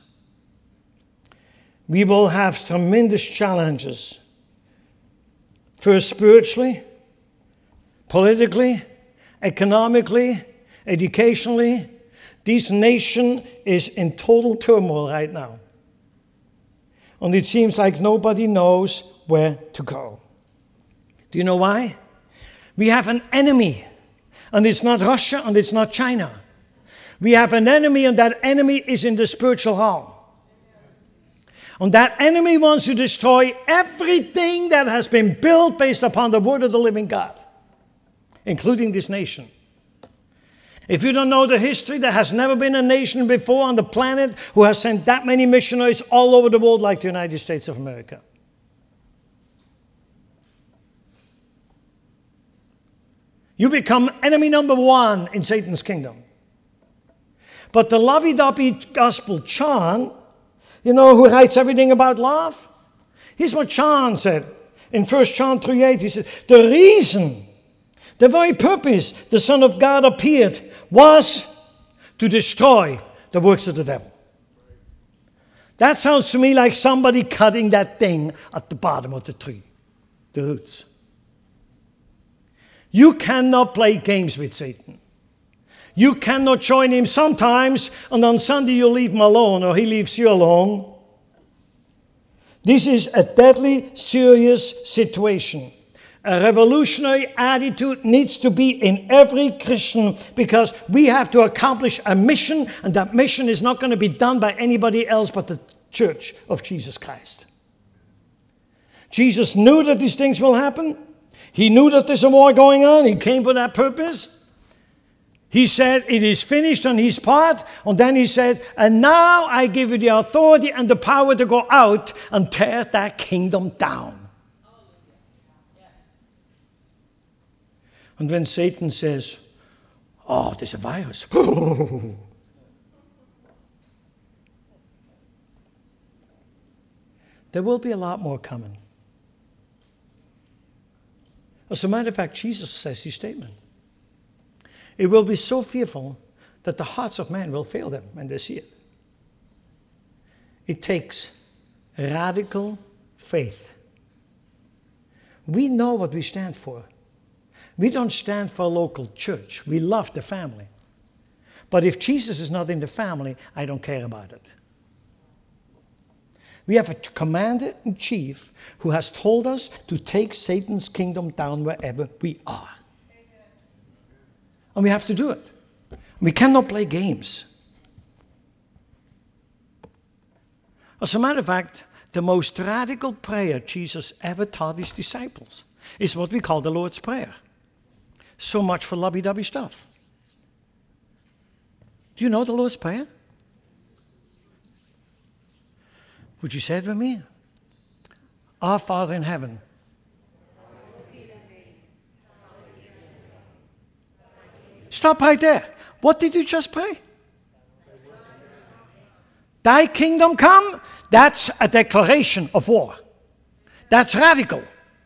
[SPEAKER 1] We will have tremendous challenges. First, spiritually, politically, economically, educationally. This nation is in total turmoil right now. And it seems like nobody knows where to go. Do you know why? We have an enemy, and it's not Russia and it's not China. We have an enemy, and that enemy is in the spiritual realm. And that enemy wants to destroy everything that has been built based upon the word of the living God, including this nation. If you don't know the history, there has never been a nation before on the planet who has sent that many missionaries all over the world like the United States of America. You become enemy number one in Satan's kingdom. But the lovey-dovey gospel John, who writes everything about love? Here's what John said in 1 John 3:8. He said, the reason, the very purpose the Son of God appeared was to destroy the works of the devil. That sounds to me like somebody cutting that thing at the bottom of the tree, the roots. You cannot play games with Satan. You cannot join him sometimes, and on Sunday you leave him alone, or he leaves you alone. This is a deadly, serious situation. A revolutionary attitude needs to be in every Christian, because we have to accomplish a mission, and that mission is not going to be done by anybody else but the Church of Jesus Christ. Jesus knew that these things will happen. He knew that there's a war going on. He came for that purpose. He said, it is finished on his part. And then he said, and now I give you the authority and the power to go out and tear that kingdom down. And when Satan says, oh, there's a virus. There will be a lot more coming. As a matter of fact, Jesus says his statement. It will be so fearful that the hearts of men will fail them when they see it. It takes radical faith. We know what we stand for. We don't stand for a local church. We love the family. But if Jesus is not in the family, I don't care about it. We have a commander-in-chief who has told us to take Satan's kingdom down wherever we are. And we have to do it. We cannot play games. As a matter of fact, the most radical prayer Jesus ever taught his disciples is what we call the Lord's Prayer. So much for lovey-dovey stuff. Do you know the Lord's Prayer? Would you say it with me? Our Father in heaven. Stop right there. What did you just pray? Thy kingdom come. That's a declaration of war. That's radical.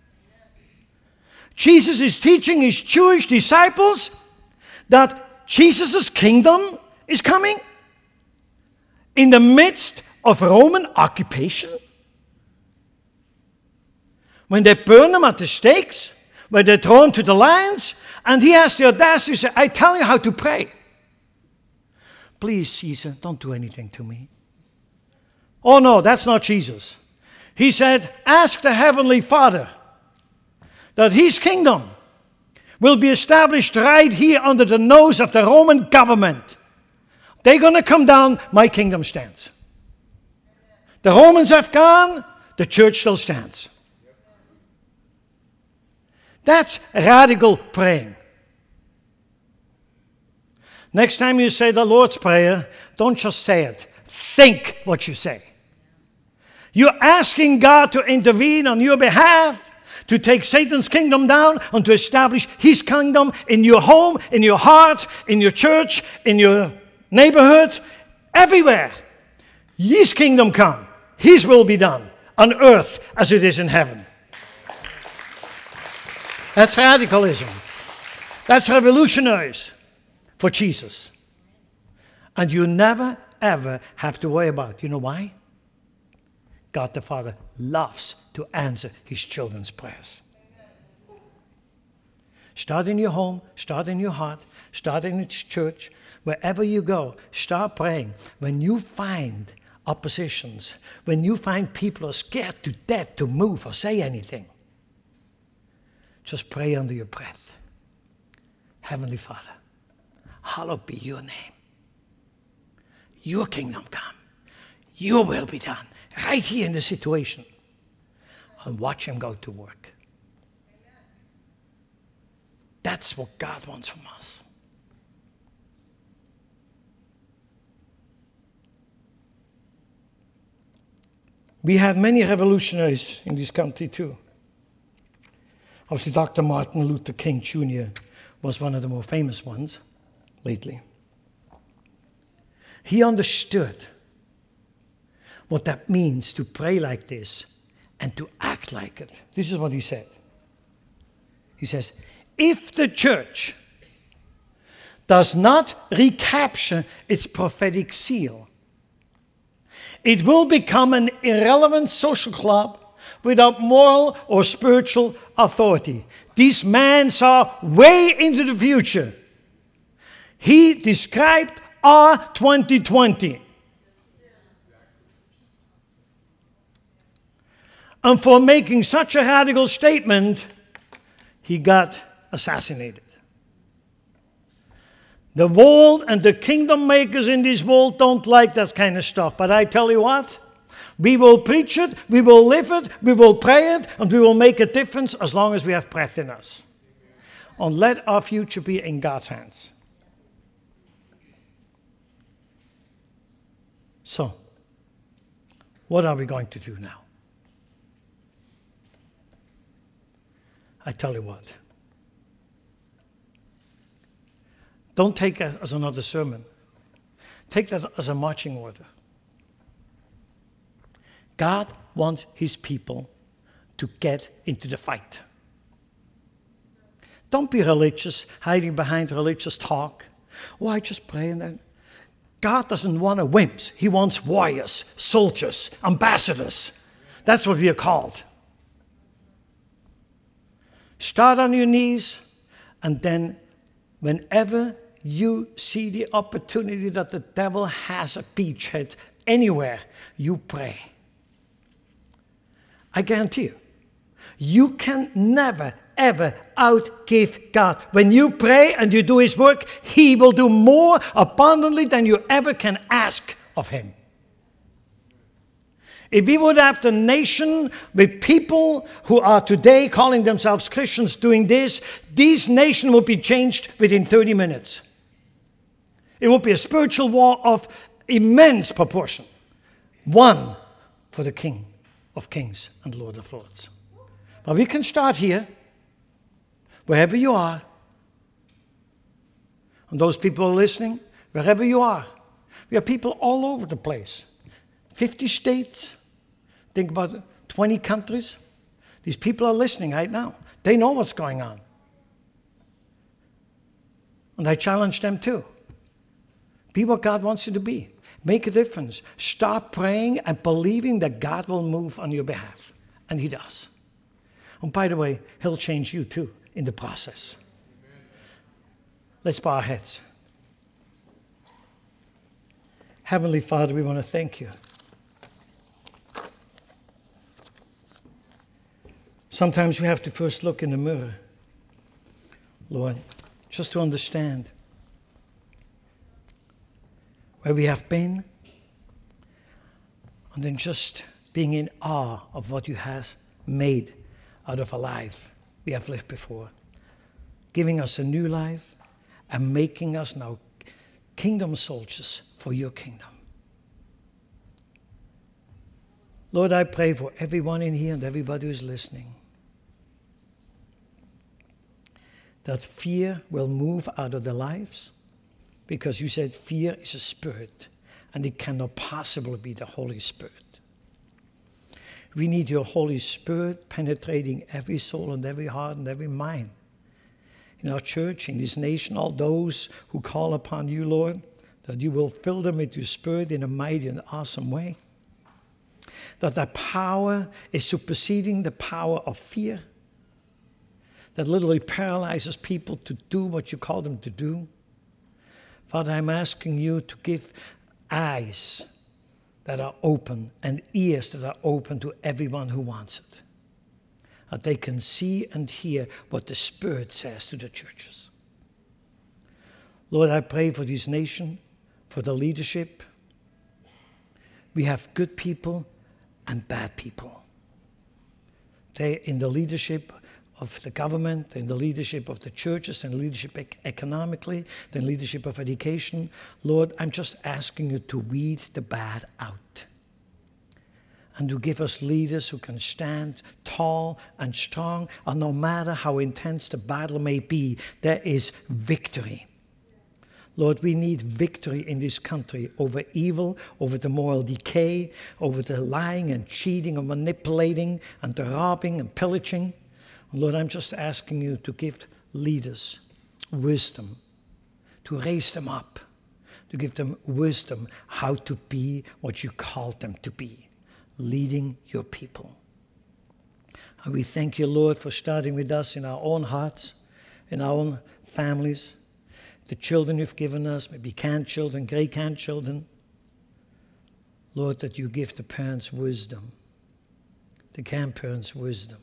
[SPEAKER 1] Jesus is teaching his Jewish disciples that Jesus' kingdom is coming in the midst of Roman occupation. When they burn them at the stakes, when they throw them to the lions, and he has the audacity to say, I tell you how to pray. Please, Caesar, don't do anything to me. Oh no, that's not Jesus. He said, ask the Heavenly Father that his kingdom will be established right here under the nose of the Roman government. They're going to come down, my kingdom stands. The Romans have gone, the church still stands. That's radical praying. Next time you say the Lord's Prayer, don't just say it. Think what you say. You're asking God to intervene on your behalf, to take Satan's kingdom down and to establish his kingdom in your home, in your heart, in your church, in your neighborhood, everywhere. His kingdom come. His will be done on earth as it is in heaven. That's radicalism. That's revolutionaries for Jesus. And you never, ever have to worry about it. You know why? God the Father loves to answer his children's prayers. Start in your home, start in your heart, start in its church. Wherever you go, start praying. When you find oppositions, when you find people are scared to death to move or say anything, just pray under your breath. Heavenly Father, hallowed be your name. Your kingdom come. Your will be done. Right here in the situation. And watch him go to work. That's what God wants from us. We have many revolutionaries in this country too. Obviously, Dr. Martin Luther King Jr. was one of the more famous ones lately. He understood what that means to pray like this and to act like it. This is what he said. He says, if the church does not recapture its prophetic seal, it will become an irrelevant social club without moral or spiritual authority. These men saw way into the future. He described our 2020. And for making such a radical statement, he got assassinated. The world and the kingdom makers in this world don't like that kind of stuff. But I tell you what, we will preach it, we will live it, we will pray it, and we will make a difference as long as we have breath in us. And let our future be in God's hands. So, what are we going to do now? I tell you what. Don't take it as another sermon. Take that as a marching order. God wants his people to get into the fight. Don't be religious, hiding behind religious talk. Oh, I just pray and then. God doesn't want wimps. He wants warriors, soldiers, ambassadors. That's what we are called. Start on your knees, and then whenever you see the opportunity that the devil has a beachhead anywhere, you pray. I guarantee you. You can never, ever outgive God. When you pray and you do His work, He will do more abundantly than you ever can ask of Him. If we would have the nation with people who are today calling themselves Christians doing this nation would be changed within 30 minutes. It would be a spiritual war of immense proportion. One for the King of Kings and Lord of Lords. But we can start here, wherever you are. And those people are listening, wherever you are. We have people all over the place. 50 states. Think about 20 countries. These people are listening right now. They know what's going on. And I challenge them too. Be what God wants you to be. Make a difference. Start praying and believing that God will move on your behalf. And He does. And by the way, He'll change you too in the process. Let's bow our heads. Heavenly Father, we want to thank you. Sometimes we have to first look in the mirror, Lord, just to understand where we have been, and then just being in awe of what you have made out of a life we have lived before, giving us a new life and making us now kingdom soldiers for your kingdom. Lord, I pray for everyone in here and everybody who's listening, that fear will move out of their lives, because you said fear is a spirit and it cannot possibly be the Holy Spirit. We need your Holy Spirit penetrating every soul and every heart and every mind. In our church, in this nation, all those who call upon you, Lord, that you will fill them with your Spirit in a mighty and awesome way. That power is superseding the power of fear, that literally paralyzes people to do what you call them to do. Father, I'm asking you to give eyes that are open and ears that are open to everyone who wants it, that they can see and hear what the Spirit says to the churches. Lord, I pray for this nation, for the leadership. We have good people and bad people. They're in the leadership of the government, in the leadership of the churches, in leadership economically, the leadership of education. Lord, I'm just asking you to weed the bad out and to give us leaders who can stand tall and strong, and no matter how intense the battle may be, there is victory. Lord, we need victory in this country over evil, over the moral decay, over the lying and cheating and manipulating and the robbing and pillaging. Lord, I'm just asking you to give leaders wisdom, to raise them up, to give them wisdom how to be what you called them to be, leading your people. And we thank you, Lord, for starting with us in our own hearts, in our own families, the children you've given us, maybe grandchildren, great-grandchildren. Lord, that you give the parents wisdom, the grandparents wisdom,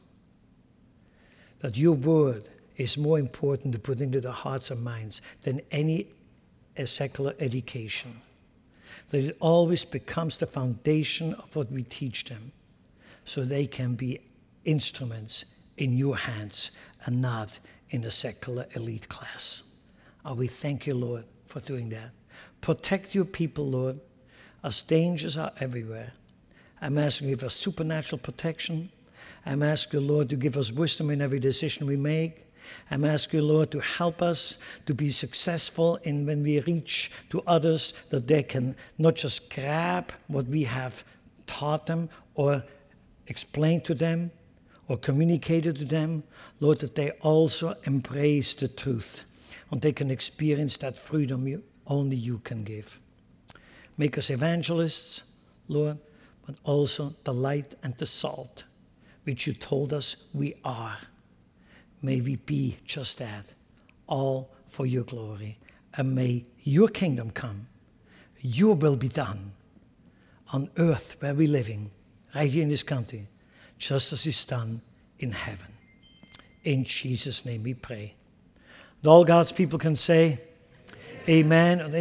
[SPEAKER 1] that your word is more important to put into the hearts and minds than any secular education. That it always becomes the foundation of what we teach them, so they can be instruments in your hands and not in a secular elite class. And we thank you, Lord, for doing that. Protect your people, Lord, as dangers are everywhere. I'm asking you for supernatural protection. I'm asking you, Lord, to give us wisdom in every decision we make. I'm asking you, Lord, to help us to be successful in when we reach to others, that they can not just grab what we have taught them or explained to them or communicated to them, Lord, that they also embrace the truth and they can experience that freedom only you can give. Make us evangelists, Lord, but also the light and the salt, which you told us we are. May we be just that, all for your glory. And may your kingdom come, your will be done, on earth where we're living, right here in this country, just as it's done in heaven. In Jesus' name we pray. And all God's people can say, Amen.